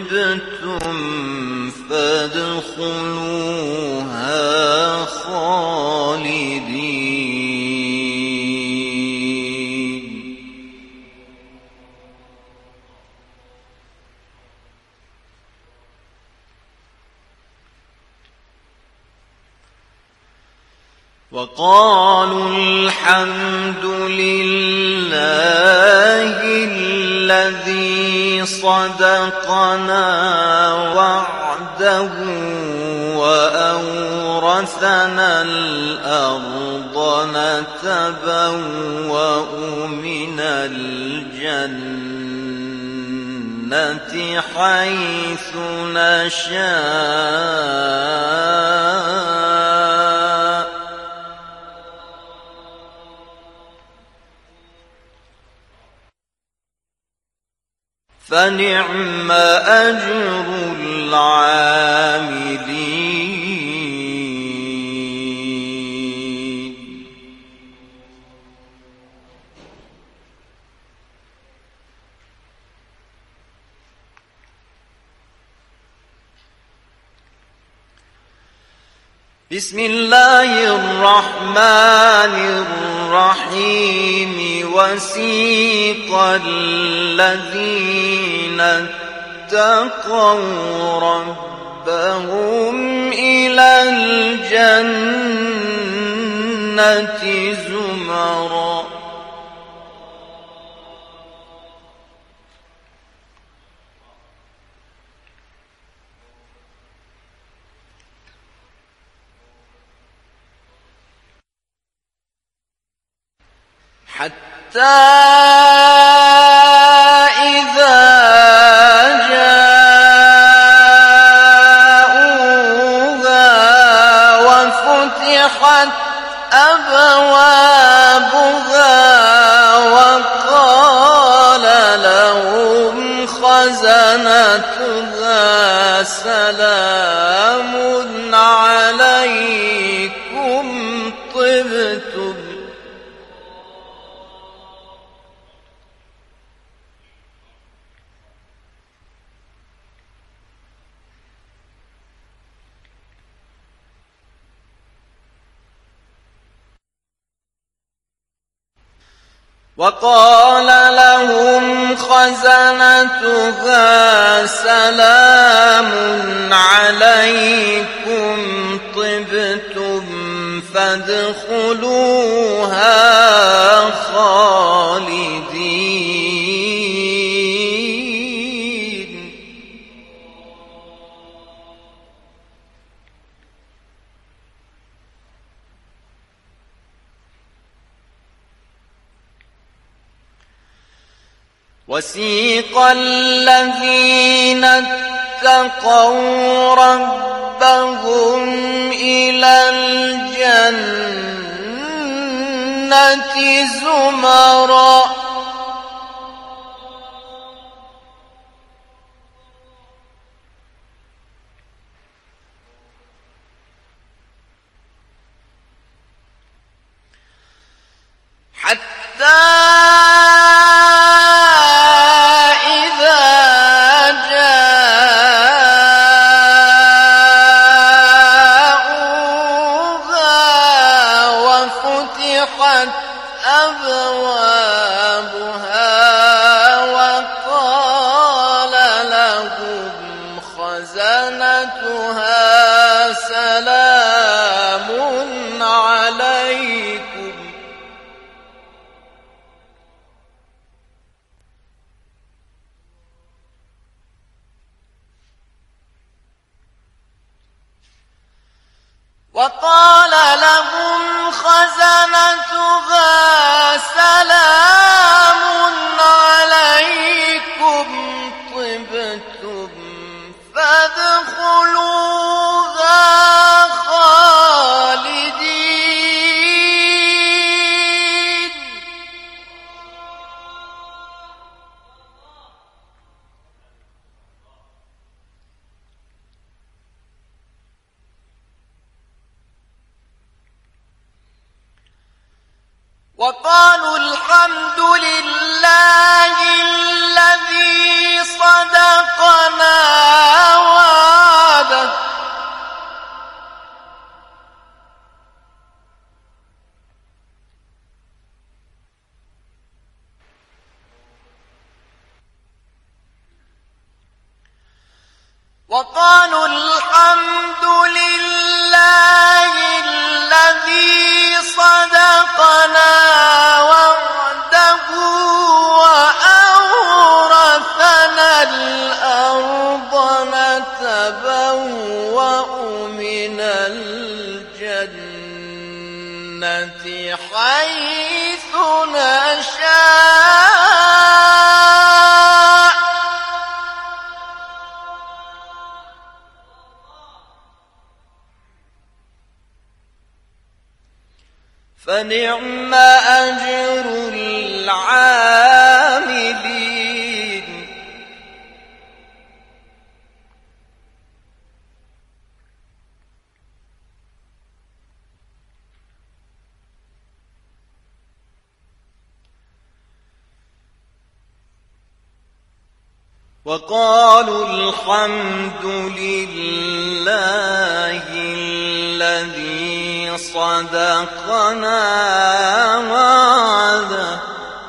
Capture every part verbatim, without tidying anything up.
طبتم فادخلوها خالدين. وقالوا الحمد لله الذي صدقنا وعده وأورثنا الأرض نتبوأ من الجنة حيث نشاء فنعم أجر العاملين. بسم الله الرحمن الرحيم. وسيق الذين اتقوا ربهم إلى الجنة زمرا حتى إذا جاءوها وفتحت أبوابها وقال لهم خزنتها سلام عليكم طبتم وقال لهم خزنتها سلام عليكم طبتم فادخلوها خالدين. وسيق الذين اتقوا ربهم إلى الجنة زمرا حتى أبوابها وقال لهم خزنتها سلام عليكم وقال لهم خزنتها سلام عليكم طبتم فادخلوها خالدين. وقالوا الحمد لله الذي صدقنا وقالوا الحمد لله الذي صدقنا وعده وأورثنا الأرض نتبوأ من الجنة حيث نشاء فنعم أجر العاملين وقالوا الحمد لله الذي صدقنا وعده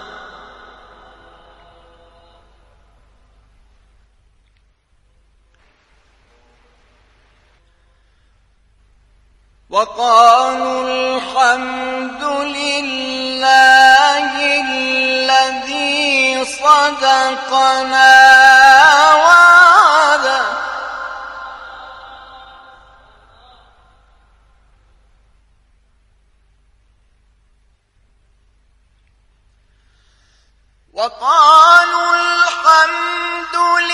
وقالوا الحمد لله الذي صدقنا وعده وقالوا الحمد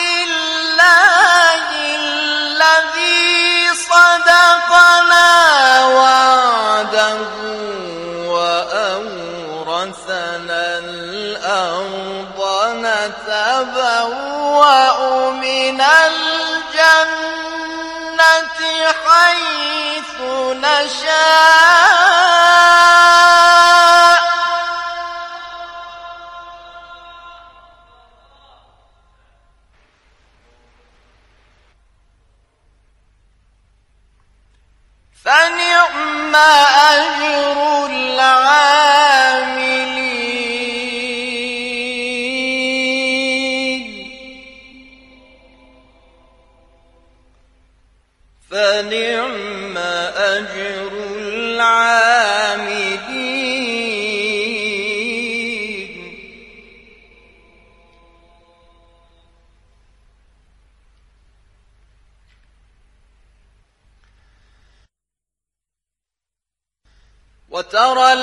لله الذي صدقنا وعده وأورثنا الأرض نتبوأ من الجنة حيث نشاء فنعم أجر العاملين فنعم أجر العاملين وترى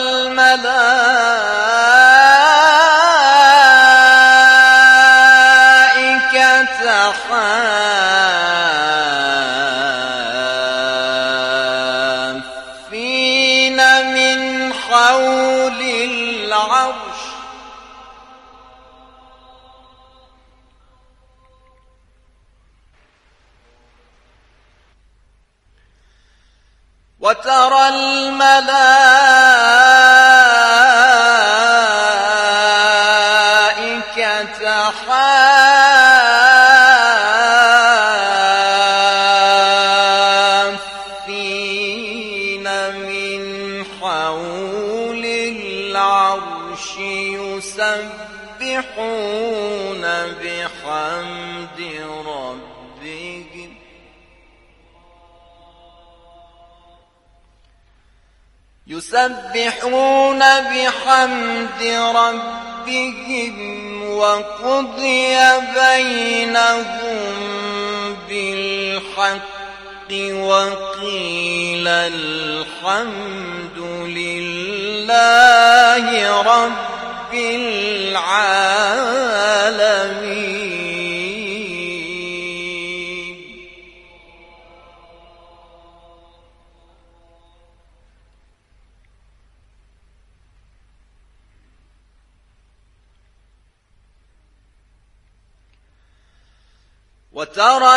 الملائكة حافين من حول العرش وترى الملائكة حافين من حول العرش يسبحون بحمد ربهم يسبحون بحمد ربهم وقضي بينهم بالحق وقيل الحمد لله رب العالمين وترى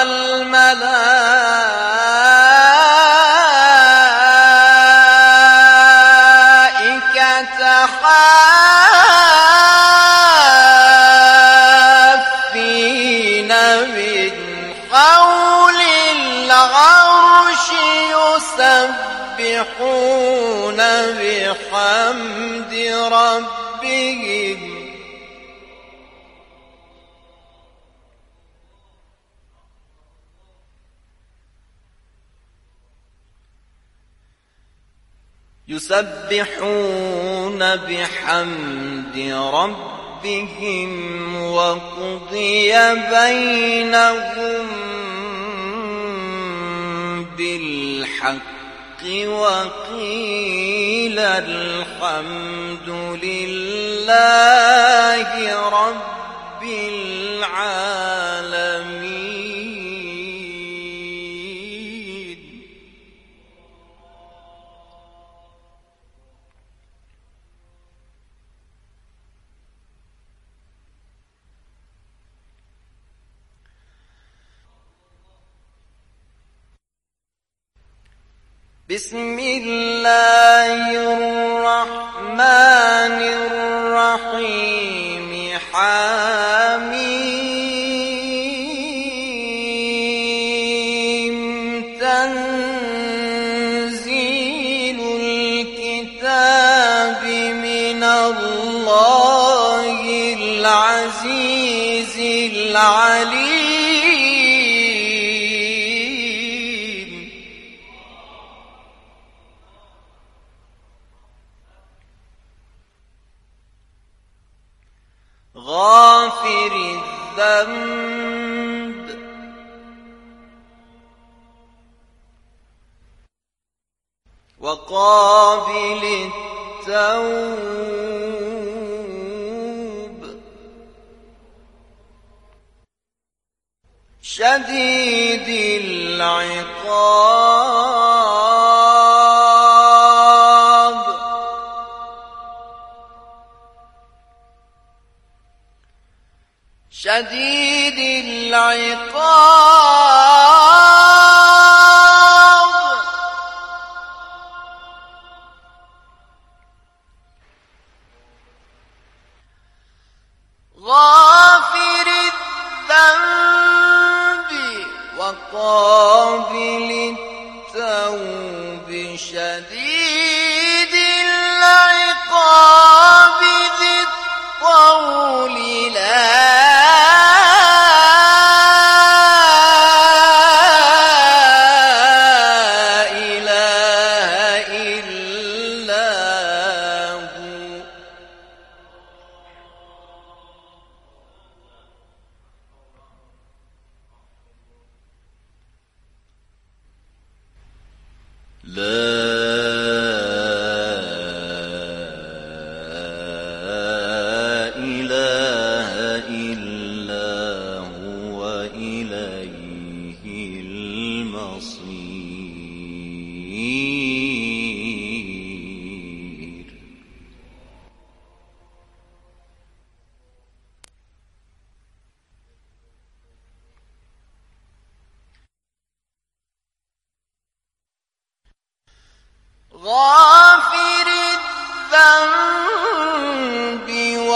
الملائكة حافين من حول العرش يسبحون بحمد ربهم يسبحون بحمد ربهم وقضي بينهم بالحق وقيل الحمد لله رب العالمين. بسم الله الرحمن الرحيم. حميم. تنزيل الكتاب من الله العزيز العليم. غافر الذنب وقابل التوب شديد العقاب شديد العقاب غافر الذنب وقابل التوب شديد العقاب ذي الطول لا غافر الذنب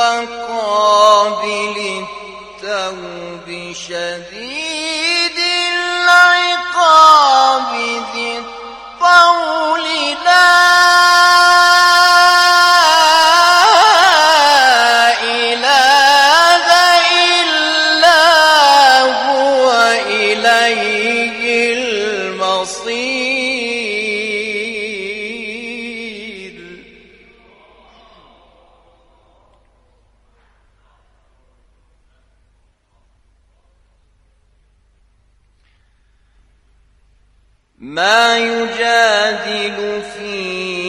وقابل التوب شديد العقاب ذي الطول لا إله إلا هو إليه المصير. ما يجادل في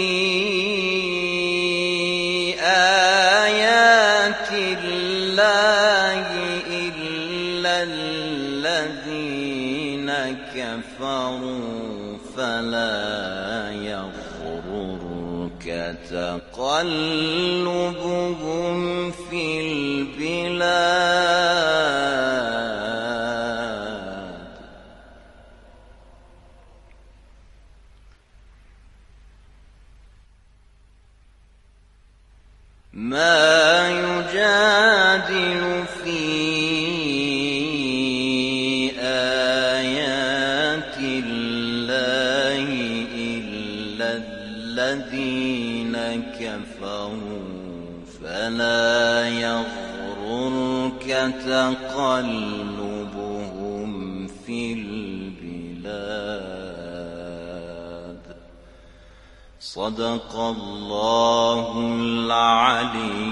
آيات الله إلا الذين كفروا فلا يغررك تقلبهم في البلاد. ما يجادل في آيات الله إلا الذين كفروا فلا يغررك تقلبهم في البلاد. صدق الله العلی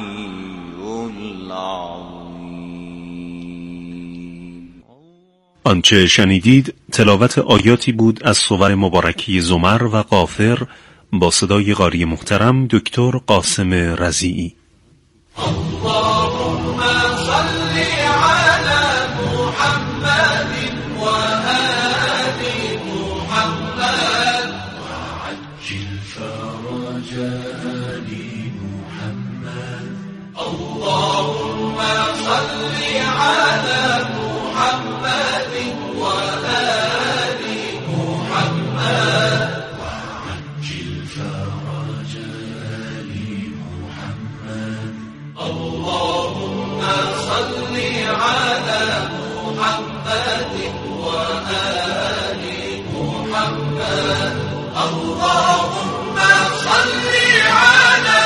العظیم. آنچه شنیدید تلاوت آیاتی بود از سور مبارکی زمر و غافر با صدای قاری محترم دکتر قاسم رضیعی. اللهم صل على محمد و آل محمد وعجل فرج آل محمد. اللهم صل على محمد و آل محمد وعجل فرج آل محمد. اللهم صل على محمد وآل محمد. اللهم صل على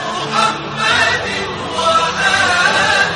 محمد وآل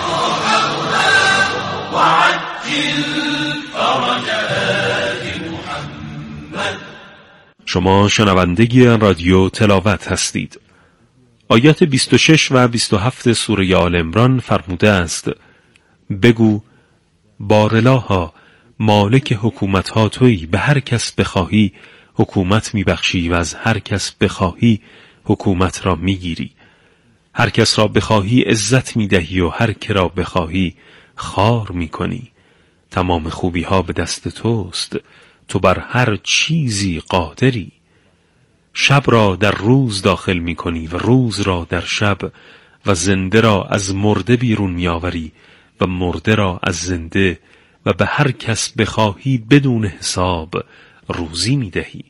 محمد وعجل فرج آل محمد. شما شنونده رادیو تلاوت هستید. آیات بیست و شش و بیست و هفت سوره آل عمران فرموده است: بگو بارالها مالک حکومت ها تویی، به هر کس بخواهی حکومت میبخشی و از هر کس بخواهی حکومت را میگیری. هر کس را بخواهی عزت میدهی و هر که را بخواهی خوار میکنی. تمام خوبی ها به دست توست، تو بر هر چیزی قادری. شب را در روز داخل می کنی و روز را در شب، و زنده را از مرده بیرون می آوری و مرده را از زنده، و به هر کس بخواهی بدون حساب روزی می دهی.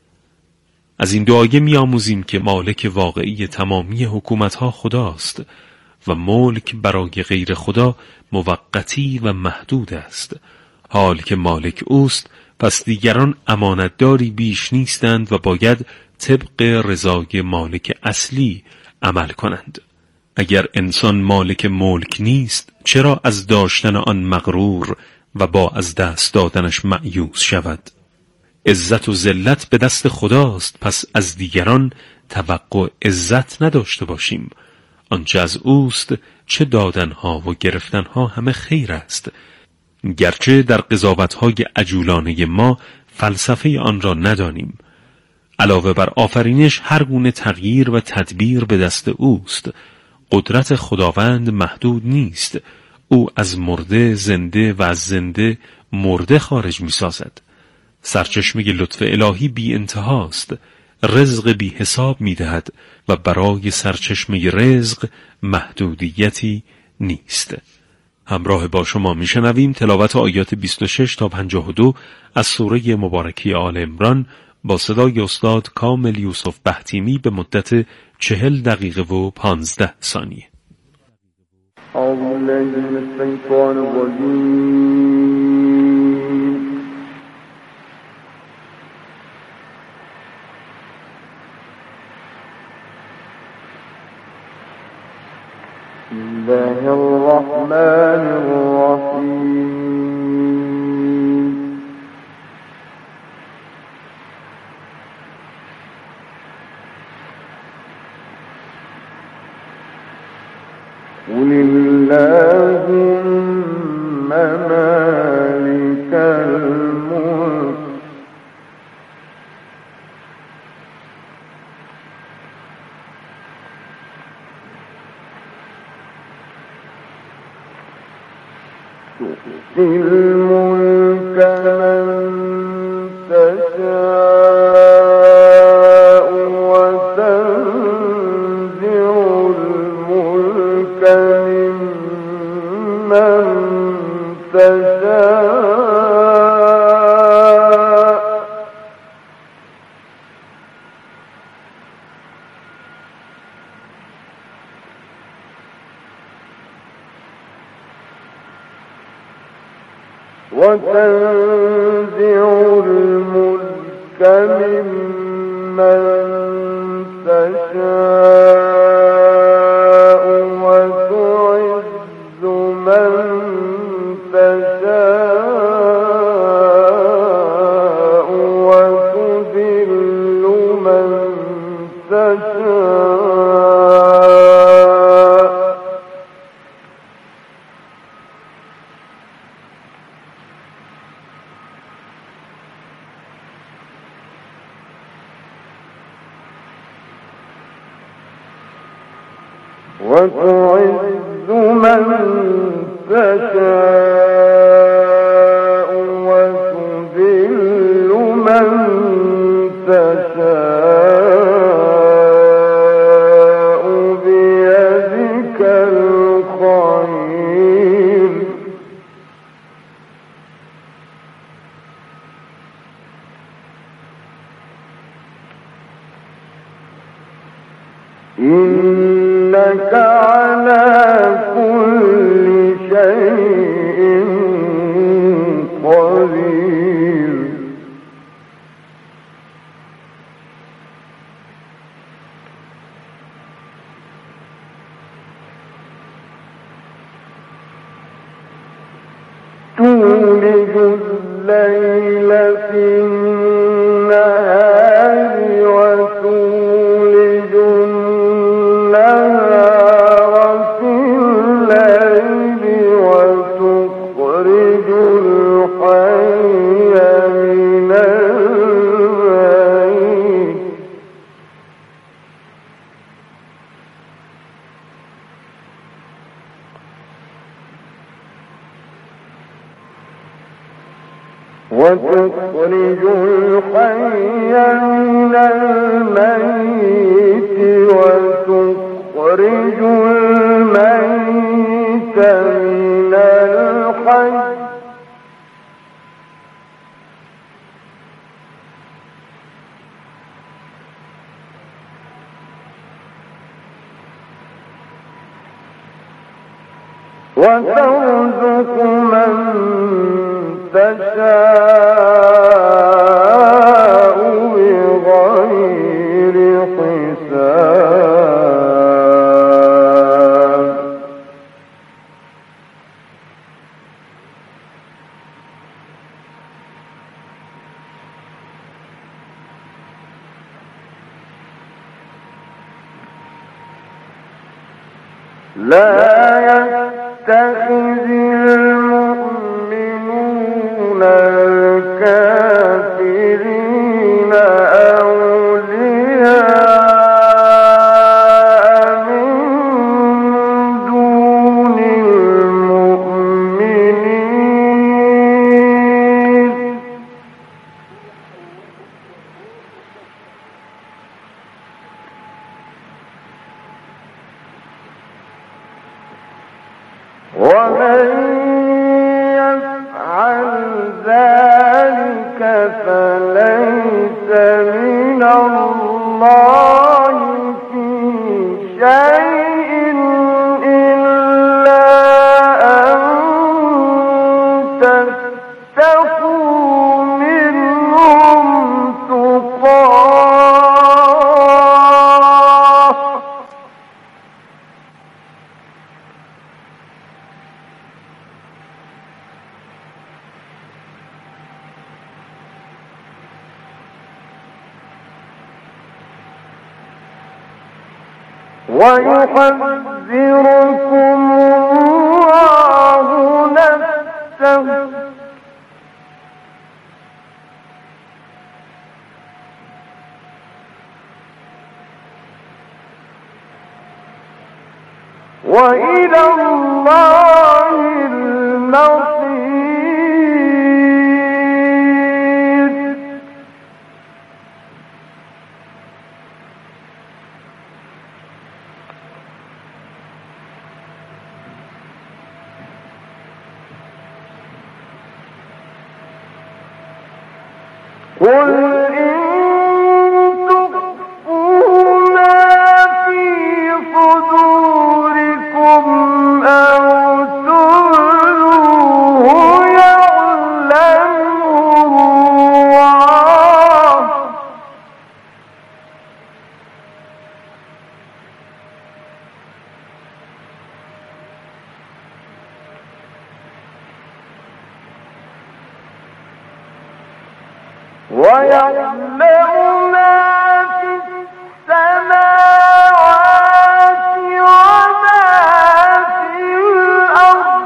از این دعایه می آموزیم که مالک واقعی تمامی حکومتها خداست و ملک برای غیر خدا موقتی و محدود است. حال که مالک اوست، پس دیگران امانتداری بیش نیستند و باید طبق رضای مالک اصلی عمل کنند. اگر انسان مالک ملک نیست، چرا از داشتن آن مغرور و با از دست دادنش مأیوس شود؟ عزت و ذلت به دست خداست، پس از دیگران توقع عزت نداشته باشیم. آنچه از اوست، چه دادنها و گرفتنها همه خیر است. گرچه در قضاوتهای عجولانه ما فلسفه آن را ندانیم. علاوه بر آفرینش هر گونه تغییر و تدبیر به دست اوست. قدرت خداوند محدود نیست. او از مرده زنده و از زنده مرده خارج می سازد. سرچشمه لطف الهی بی انتهاست. رزق بی حساب می دهد و برای سرچشمه رزق محدودیتی نیست. همراه با شما می شنویم تلاوت آیات بیست و شش تا پنجاه و دو از سوره مبارکی آل عمران با صدای استاد کامل یوسف بهتیمی به مدت چهل دقیقه و پانزده ثانیه. اعوذ بالله من الشیطان الرجیم. بسم الله الرحمن الرحیم. قل اللهم مالك الملك تؤتي الملك من تشاء وتنزع الملك ممن تشاء وتنزع الملك ممن تشاء وتعز من تشاء وتذل من وتعز من تشاء وتذل من تشاء بيدك الخير إنك على كل شيء قدير تولج الليل في النهار وتولج النهار في الليل وتخرج الحي من الميت وتخرج الحي من الميت وتخرج الميت من الحي وترزق من تشاء بغير حساب لا يتخذ المؤمنون الكافرين أولياء من دون المؤمنين ومن يفعل ذلك فليس من الله في شيء إلا أن تتقوا منهم تقاه ويحذركم الله نفسه وإلى الله المصير قل إن تخفوا ما في صدوركم أو تبدوه يعلمه الله ويعلم ما في السماوات وما في الأرض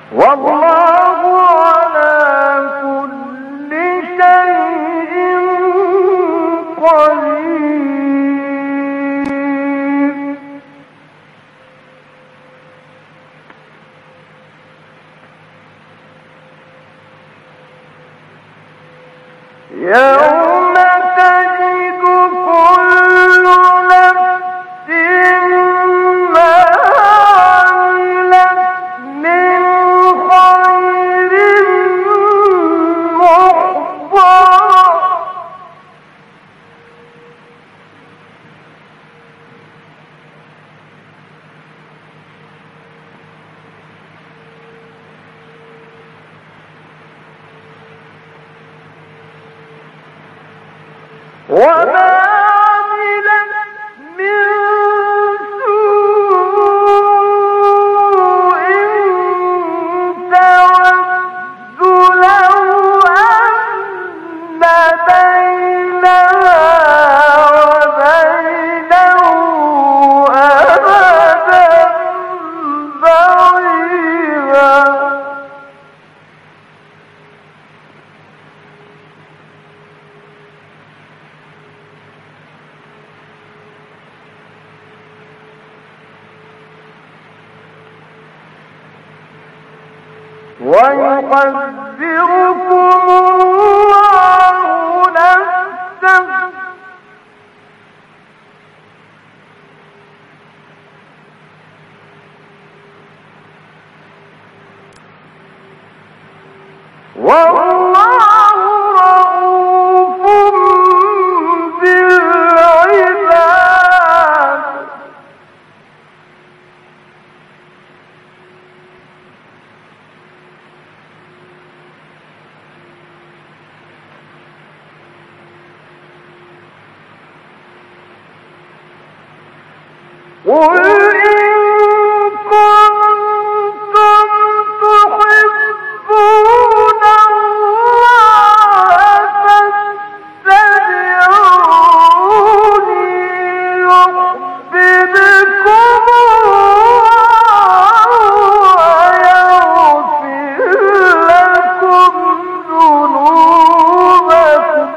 والله على كل شيء قدير. يوم تجد كل نفس ما عملت من خير محضرا وما عملت من سوء تود لو أن بينها وبينه أمدا بعيدا ويحذركم الله نفسه والله رؤوف بالعباد. قل إن كنتم تحبون الله فاتبعوني يحببكم الله ويغفر لكم ذنوبكم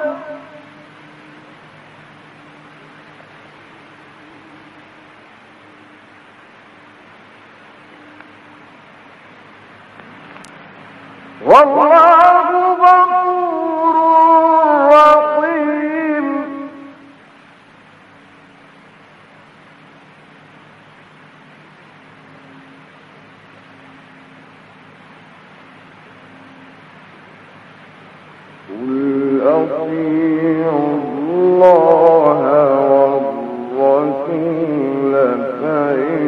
والله غفور رحيم. قل أطيعوا الله والرسول فإن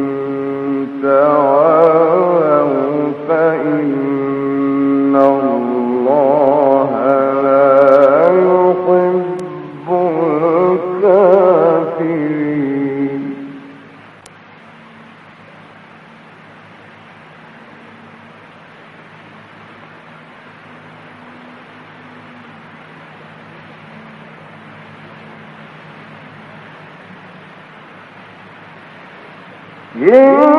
تعاونوا فإن الله لا يحب الكافرين. إن